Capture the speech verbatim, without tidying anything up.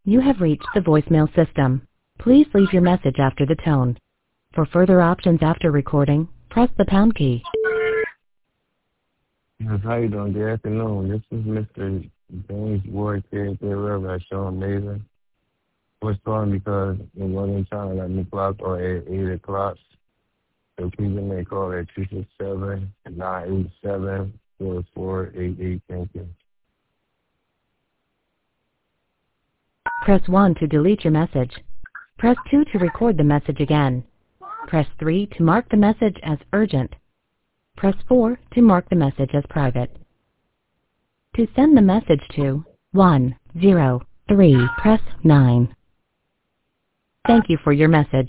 You have reached the voicemail system. Please leave your message after the tone. For further options after recording, press the pound key. Yes, how you doing? Good afternoon. This is Mister James Ward here at the river at Sean Mason. I was calling because it wasn't trying to let me clock or at eight o'clock. So please give me a call at two six seven, nine eight seven, four four eight eight. Thank you. Press one to delete your message. Press two to record the message again. Press three to mark the message as urgent. Press four to mark the message as private. To send the message to one zero three, press nine. Thank you for your message.